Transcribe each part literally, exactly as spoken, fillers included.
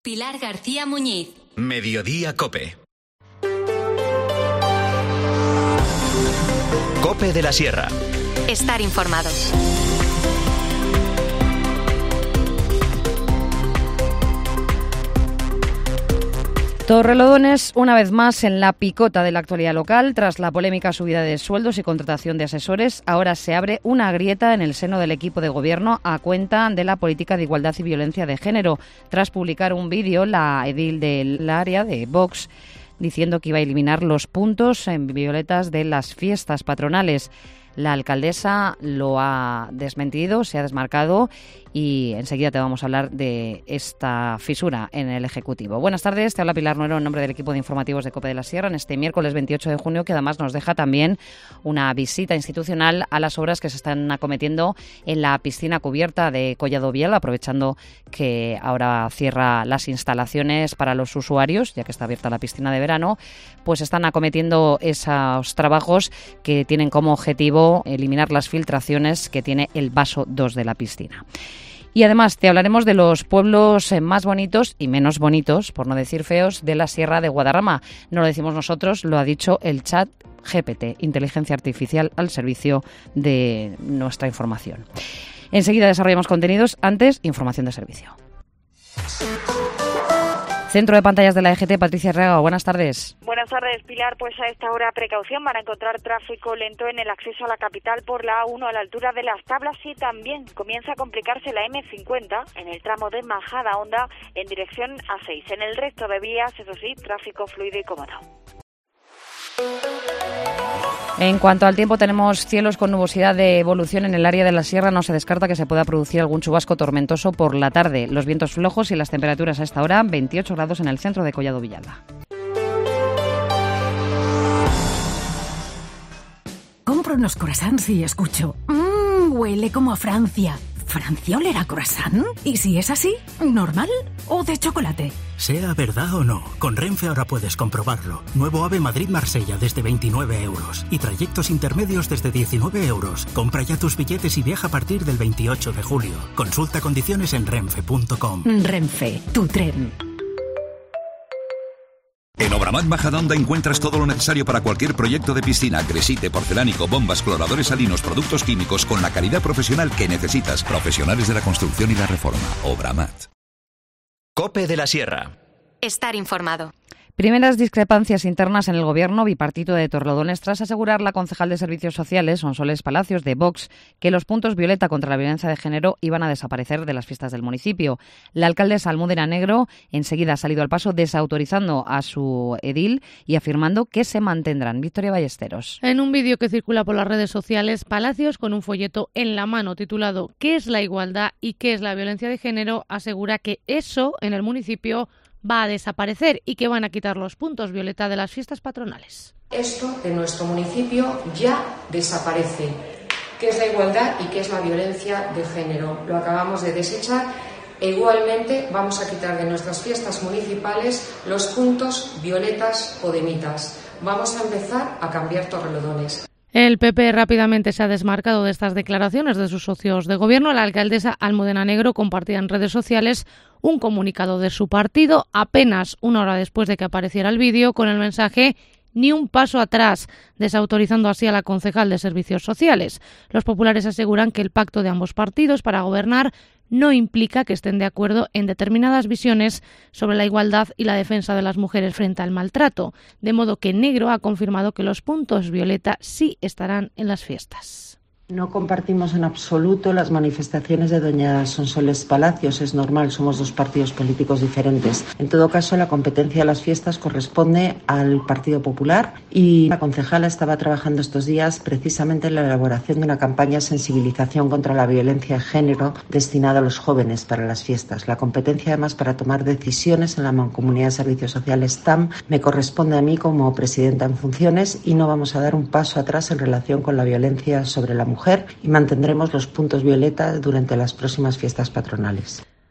Pilar García Muñiz. Mediodía COPE. COPE de la Sierra. Estar informado. Torrelodones, una vez más en la picota de la actualidad local. Tras la polémica subida de sueldos y contratación de asesores, ahora se abre una grieta en el seno del equipo de gobierno a cuenta de la política de igualdad y violencia de género. Tras publicar un vídeo, la edil del área de Vox diciendo que iba a eliminar los puntos en violetas de las fiestas patronales. La alcaldesa lo ha desmentido, se ha desmarcado y enseguida te vamos a hablar de esta fisura en el Ejecutivo. Buenas tardes, te habla Pilar Nuero en nombre del equipo de informativos de COPE de la Sierra en este miércoles veintiocho de junio, que además nos deja también una visita institucional a las obras que se están acometiendo en la piscina cubierta de Collado Villalba, aprovechando que ahora cierra las instalaciones para los usuarios, ya que está abierta la piscina de verano, pues están acometiendo esos trabajos que tienen como objetivo eliminar las filtraciones que tiene el vaso dos de la piscina. Y además te hablaremos de los pueblos más bonitos y menos bonitos, por no decir feos, de la Sierra de Guadarrama. No lo decimos nosotros, lo ha dicho el chat G P T, inteligencia artificial al servicio de nuestra información. Enseguida desarrollamos contenidos, antes información de servicio. Centro de Pantallas de la E G T, Patricia Herrega, buenas tardes. Buenas tardes, Pilar. Pues a esta hora precaución, van a encontrar tráfico lento en el acceso a la capital por la A uno a la altura de Las Tablas y también comienza a complicarse la eme cincuenta en el tramo de Majadahonda en dirección A seis. En el resto de vías, eso sí, tráfico fluido y cómodo. En cuanto al tiempo, tenemos cielos con nubosidad de evolución en el área de la sierra. No se descarta que se pueda producir algún chubasco tormentoso por la tarde. Los vientos flojos y las temperaturas a esta hora, veintiocho grados en el centro de Collado Villalba. Compro unos croissants y escucho, mmm, huele como a Francia. ¿Francia olerá croissant? ¿Y si es así, normal o de chocolate? Sea verdad o no, con Renfe ahora puedes comprobarlo. Nuevo AVE Madrid-Marsella desde veintinueve euros y trayectos intermedios desde diecinueve euros. Compra ya tus billetes y viaja a partir del veintiocho de julio. Consulta condiciones en renfe punto com. Renfe, tu tren. En Obramat Majadahonda encuentras todo lo necesario para cualquier proyecto de piscina, gresite, porcelánico, bombas, cloradores salinos, productos químicos con la calidad profesional que necesitas. Profesionales de la construcción y la reforma. Obramat. COPE de la Sierra. Estar informado. Primeras discrepancias internas en el gobierno bipartito de Torrelodones tras asegurar la concejal de Servicios Sociales, Sonsoles Palacios, de Vox, que los puntos violeta contra la violencia de género iban a desaparecer de las fiestas del municipio. La alcaldesa Almudena Negro enseguida ha salido al paso desautorizando a su edil y afirmando que se mantendrán. Victoria Ballesteros. En un vídeo que circula por las redes sociales, Palacios, con un folleto en la mano titulado ¿Qué es la igualdad y qué es la violencia de género?, asegura que eso en el municipio va a desaparecer y que van a quitar los puntos violeta de las fiestas patronales. Esto en nuestro municipio ya desaparece. ¿Qué es la igualdad y qué es la violencia de género? Lo acabamos de desechar e igualmente vamos a quitar de nuestras fiestas municipales los puntos violetas o demitas. Vamos a empezar a cambiar Torrelodones. El P P rápidamente se ha desmarcado de estas declaraciones de sus socios de gobierno. La alcaldesa Almudena Negro compartía en redes sociales un comunicado de su partido apenas una hora después de que apareciera el vídeo con el mensaje «Ni un paso atrás», desautorizando así a la concejal de Servicios Sociales. Los populares aseguran que el pacto de ambos partidos para gobernar no implica que estén de acuerdo en determinadas visiones sobre la igualdad y la defensa de las mujeres frente al maltrato, de modo que Negro ha confirmado que los puntos violeta sí estarán en las fiestas. No compartimos en absoluto las manifestaciones de doña Sonsoles Palacios. Es normal, somos dos partidos políticos diferentes. En todo caso, la competencia de las fiestas corresponde al Partido Popular y la concejala estaba trabajando estos días precisamente en la elaboración de una campaña de sensibilización contra la violencia de género destinada a los jóvenes para las fiestas. La competencia, además, para tomar decisiones en la Mancomunidad de Servicios Sociales T A M me corresponde a mí como presidenta en funciones y no vamos a dar un paso atrás en relación con la violencia sobre la mujer y mantendremos los puntos violeta durante las próximas fiestas patronales.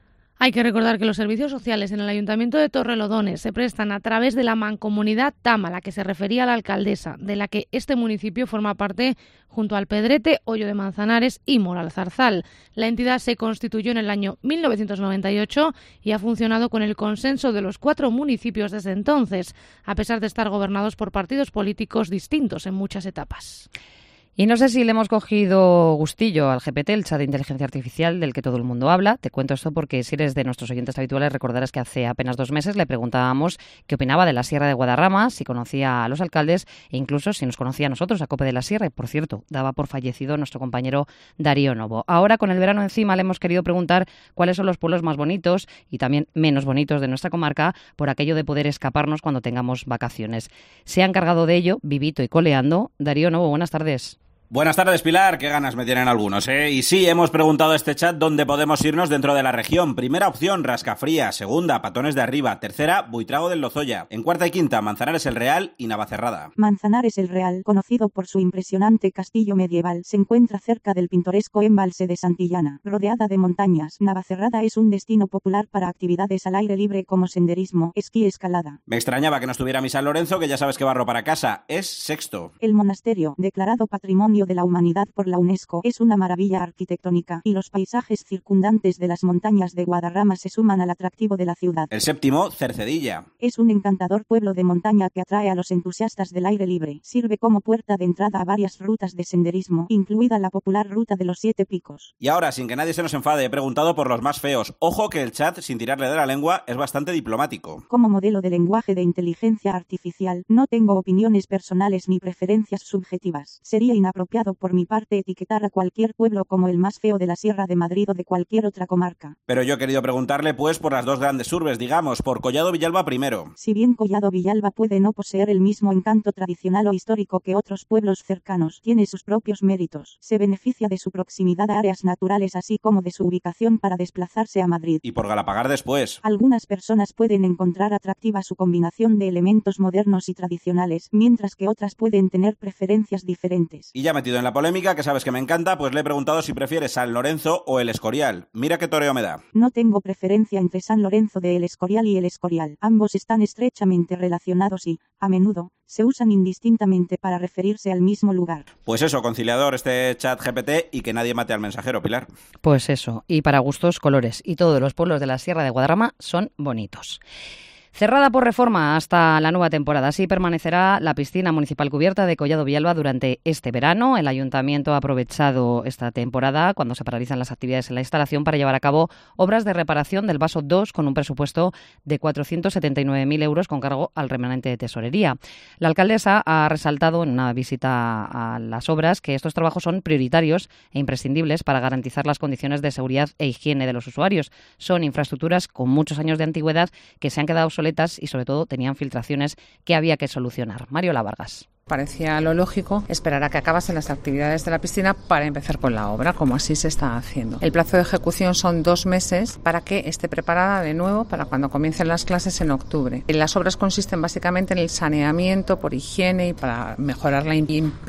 Hay que recordar que los servicios sociales en el Ayuntamiento de Torrelodones se prestan a través de la mancomunidad TAM, a la que se refería la alcaldesa, de la que este municipio forma parte junto al Pedrete, Hoyo de Manzanares y Moralzarzal. La entidad se constituyó en el año mil novecientos noventa y ocho y ha funcionado con el consenso de los cuatro municipios desde entonces, a pesar de estar gobernados por partidos políticos distintos en muchas etapas. Y no sé si le hemos cogido gustillo al G P T, el chat de inteligencia artificial del que todo el mundo habla. Te cuento esto porque si eres de nuestros oyentes habituales recordarás que hace apenas dos meses le preguntábamos qué opinaba de la Sierra de Guadarrama, si conocía a los alcaldes e incluso si nos conocía a nosotros, a COPE de la Sierra. Y por cierto, daba por fallecido nuestro compañero Darío Novo. Ahora, con el verano encima, le hemos querido preguntar cuáles son los pueblos más bonitos y también menos bonitos de nuestra comarca, por aquello de poder escaparnos cuando tengamos vacaciones. Se ha encargado de ello, vivito y coleando, Darío Novo. Buenas tardes. Buenas tardes, Pilar. Qué ganas me tienen algunos, ¿eh? Y sí, hemos preguntado a este chat dónde podemos irnos dentro de la región. Primera opción, Rascafría. Segunda, Patones de Arriba. Tercera, Buitrago del Lozoya. En cuarta y quinta, Manzanares el Real y Navacerrada. Manzanares el Real, conocido por su impresionante castillo medieval, se encuentra cerca del pintoresco embalse de Santillana, rodeada de montañas. Navacerrada es un destino popular para actividades al aire libre como senderismo, esquí y escalada. Me extrañaba que no estuviera mi San Lorenzo, que ya sabes que barro para casa. Es sexto. El monasterio, declarado Patrimonio de la Humanidad por la UNESCO, es una maravilla arquitectónica, y los paisajes circundantes de las montañas de Guadarrama se suman al atractivo de la ciudad. El séptimo, Cercedilla. Es un encantador pueblo de montaña que atrae a los entusiastas del aire libre. Sirve como puerta de entrada a varias rutas de senderismo, incluida la popular ruta de los Siete Picos. Y ahora, sin que nadie se nos enfade, he preguntado por los más feos. Ojo que el chat, sin tirarle de la lengua, es bastante diplomático. Como modelo de lenguaje de inteligencia artificial, no tengo opiniones personales ni preferencias subjetivas. Sería inapropiado por mi parte etiquetar a cualquier pueblo como el más feo de la Sierra de Madrid o de cualquier otra comarca. Pero yo he querido preguntarle pues por las dos grandes urbes, digamos, por Collado Villalba primero. Si bien Collado Villalba puede no poseer el mismo encanto tradicional o histórico que otros pueblos cercanos, tiene sus propios méritos. Se beneficia de su proximidad a áreas naturales así como de su ubicación para desplazarse a Madrid. Y por Galapagar después. Algunas personas pueden encontrar atractiva su combinación de elementos modernos y tradicionales, mientras que otras pueden tener preferencias diferentes. Y ya metido en la polémica, que sabes que me encanta, pues le he preguntado si prefiere San Lorenzo o El Escorial. Mira qué toreo me da. No tengo preferencia entre San Lorenzo de El Escorial y El Escorial. Ambos están estrechamente relacionados y, a menudo, se usan indistintamente para referirse al mismo lugar. Pues eso, conciliador este chat G P T y que nadie mate al mensajero, Pilar. Pues eso, y para gustos, colores. Y todos los pueblos de la Sierra de Guadarrama son bonitos. Cerrada por reforma hasta la nueva temporada. Así permanecerá la piscina municipal cubierta de Collado Villalba durante este verano. El ayuntamiento ha aprovechado esta temporada, cuando se paralizan las actividades en la instalación, para llevar a cabo obras de reparación del vaso dos con un presupuesto de cuatrocientos setenta y nueve mil euros con cargo al remanente de tesorería. La alcaldesa ha resaltado en una visita a las obras que estos trabajos son prioritarios e imprescindibles para garantizar las condiciones de seguridad e higiene de los usuarios. Son infraestructuras con muchos años de antigüedad que se han quedado obsoletas y sobre todo tenían filtraciones que había que solucionar. Mariola Vargas. Parecía lo lógico esperar a que acabasen las actividades de la piscina para empezar con la obra, como así se está haciendo. El plazo de ejecución son dos meses para que esté preparada de nuevo para cuando comiencen las clases en octubre. Las obras consisten básicamente en el saneamiento por higiene y para mejorar la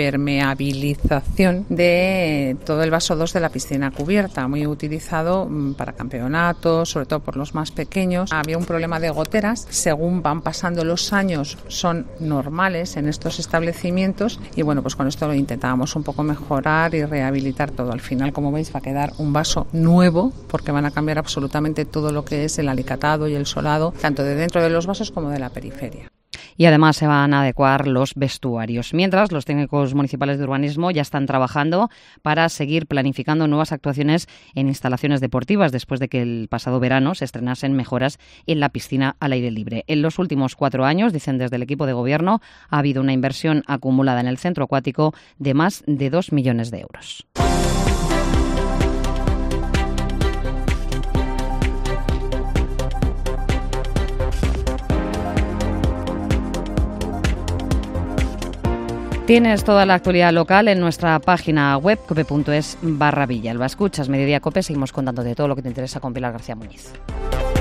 impermeabilización de todo el vaso dos de la piscina cubierta, muy utilizado para campeonatos, sobre todo por los más pequeños. Había un problema de goteras, según van pasando los años son normales en estos establecimientos y bueno, pues con esto lo intentábamos un poco mejorar y rehabilitar todo. Al final, como veis, va a quedar un vaso nuevo porque van a cambiar absolutamente todo lo que es el alicatado y el solado, tanto de dentro de los vasos como de la periferia. Y además se van a adecuar los vestuarios. Mientras, los técnicos municipales de urbanismo ya están trabajando para seguir planificando nuevas actuaciones en instalaciones deportivas después de que el pasado verano se estrenasen mejoras en la piscina al aire libre. En los últimos cuatro años, dicen desde el equipo de gobierno, ha habido una inversión acumulada en el centro acuático de más de dos millones de euros. Tienes toda la actualidad local en nuestra página web cope punto es barra Villalba. Escuchas Mediodía Cope, seguimos contándote todo lo que te interesa con Pilar García Muñiz.